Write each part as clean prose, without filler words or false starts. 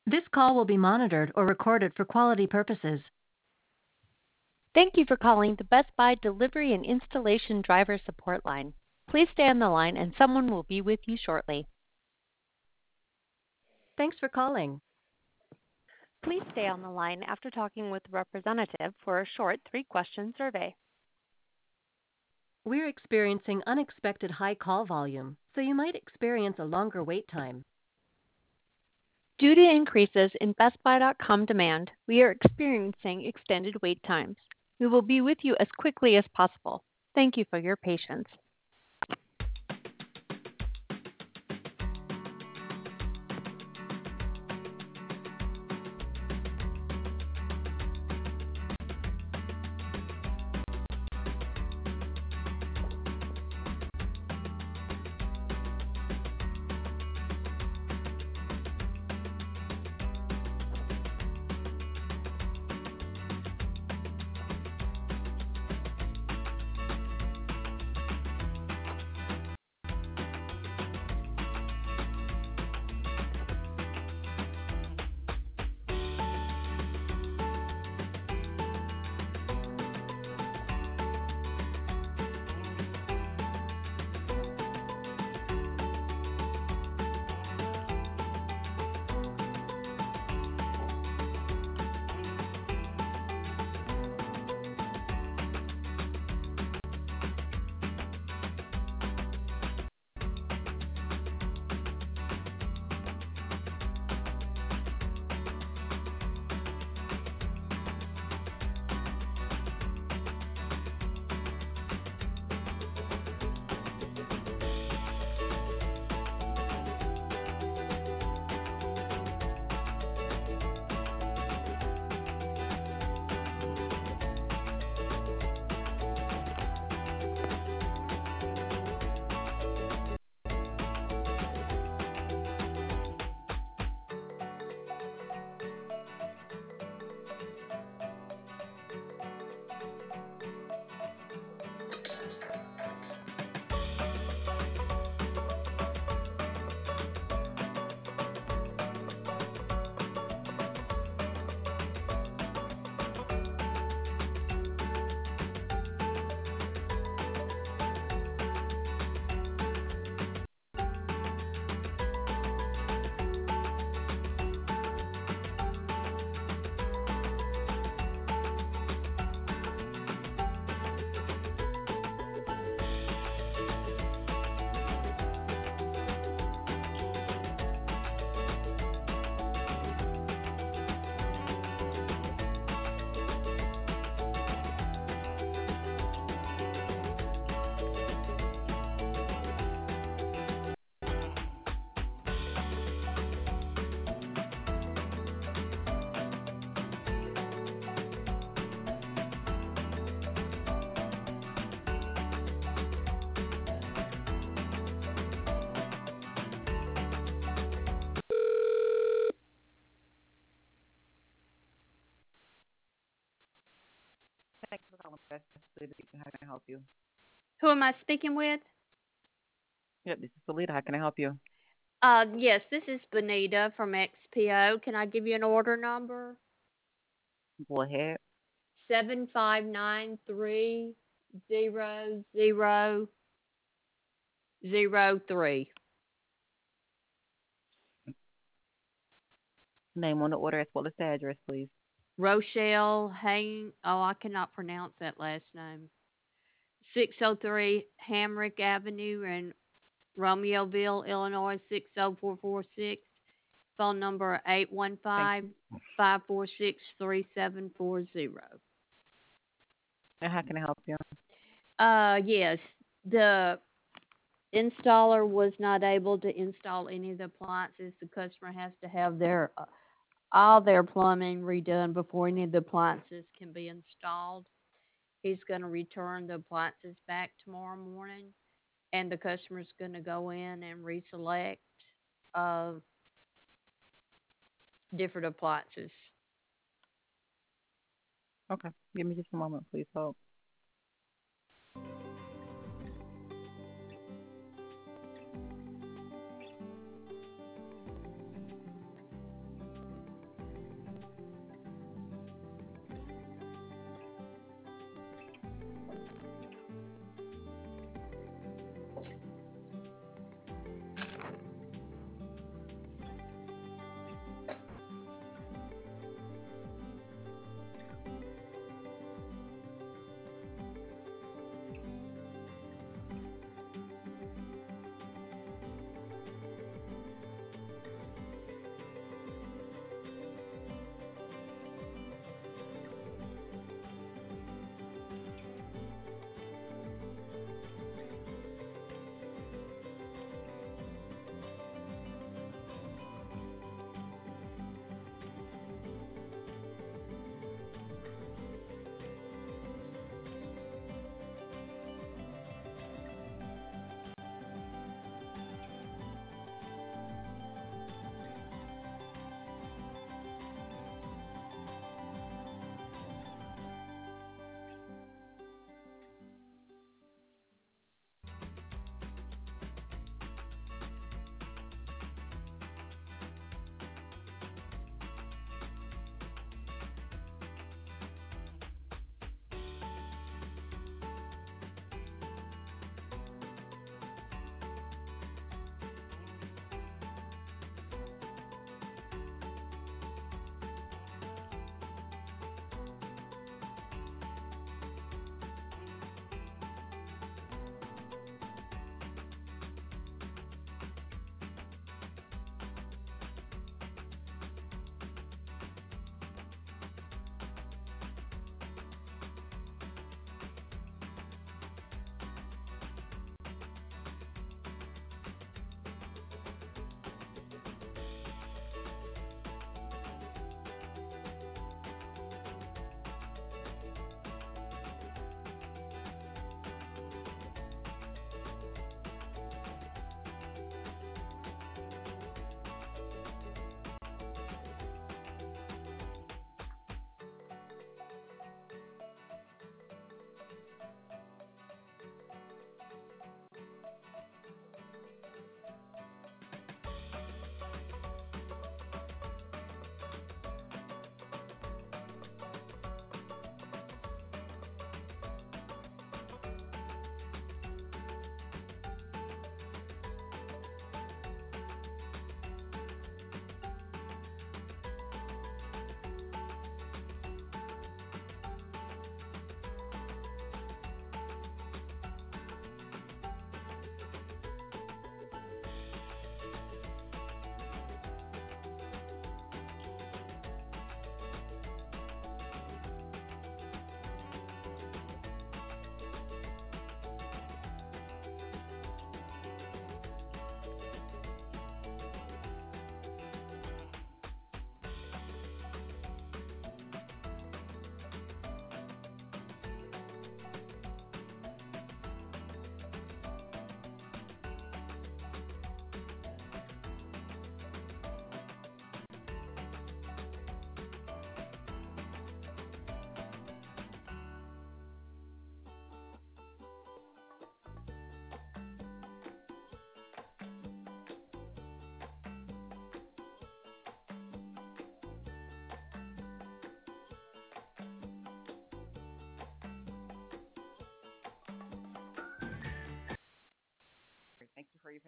This call will be monitored or recorded for quality purposes. Thank you for calling the Best Buy Delivery and Installation Driver Support Line. Please stay on the line and someone will be with you shortly. Thanks for calling. Please stay on the line after talking with a representative for a short 3-question survey. We're experiencing unexpected high call volume, so you might experience a longer wait time. Due to increases in BestBuy.com demand, we are experiencing extended wait times. We will be with you as quickly as possible. Thank you for your patience. Thanks for calling Best Buy. How can I help you? Who am I speaking with? Yep, this is Felita. How can I help you? Yes, this is Benita from XPO. Can I give you an order number? Go ahead. 75930003. Name on the order as well as the address, please. Rochelle I cannot pronounce that last name. 603 Hamrick Avenue in Romeoville, Illinois 60446. Phone number eight one Thank five you. 546 3740. And how can I help you? Yes, the installer was not able to install any of the appliances. The customer has to have their all their plumbing redone before any of the appliances can be installed. He's going to return the appliances back tomorrow morning, and the customer's going to go in and reselect uh, different appliances. Okay. Give me just a moment, please. Hold.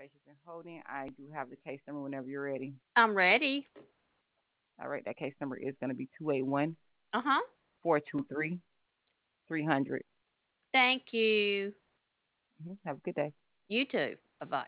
patience in holding. I do have the case number whenever you're ready. I'm ready. All right, that case number is going to be 281 Uh-huh. 423 300. Thank you. Have a good day. You too. Bye-bye.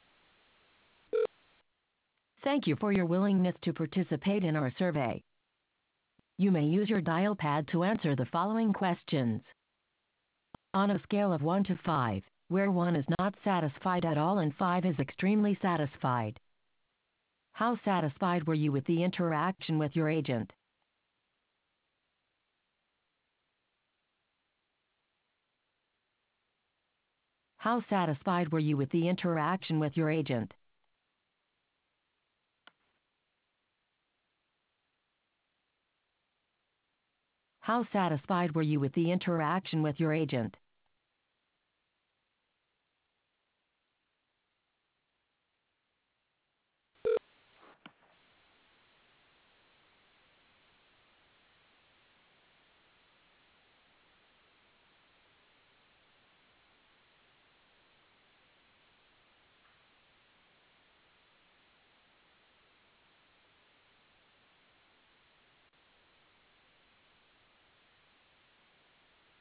Thank you for your willingness to participate in our survey. You may use your dial pad to answer the following questions. On a scale of 1 to 5, where 1 is not satisfied at all and 5 is extremely satisfied, how satisfied were you with the interaction with your agent? How satisfied were you with the interaction with your agent? How satisfied were you with the interaction with your agent?